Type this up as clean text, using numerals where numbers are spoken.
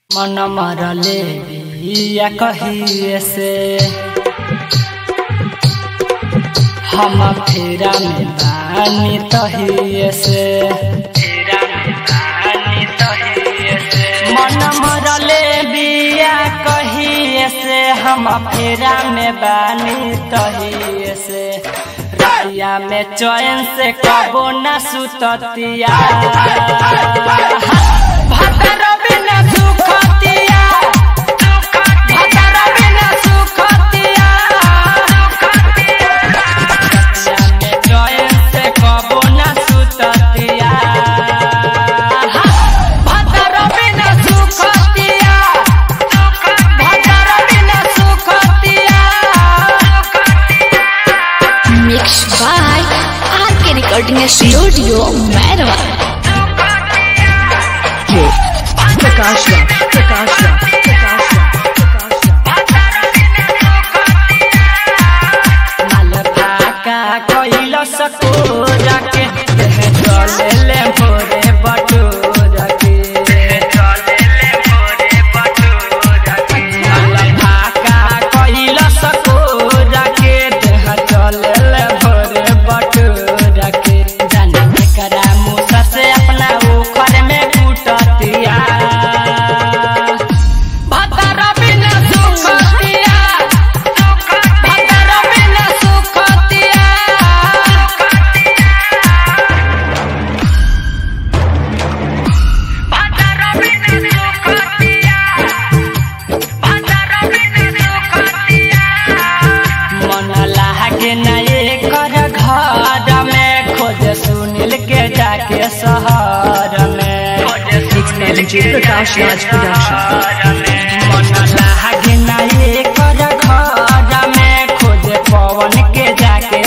मन मरले बिया कहिए से हम फेरा में बानी तहिए से मन मरले बिया कहिए से हम फेरा में बानी तहिए से राया में चैन से कबो न सुततिया रिकॉर्डिंग स्टूडियो मैरवा। प्रकाश कोइला सको जाके चले ले भोरे बटूर के कोइला सको जाके चले ले भोरे बटूर के जाने करा मुसा से अपना उखर में कूटतिया सुनील के जाके शहर में प्रकाश राज मन लागे नहीं कर घर में खोजे पवन के जाके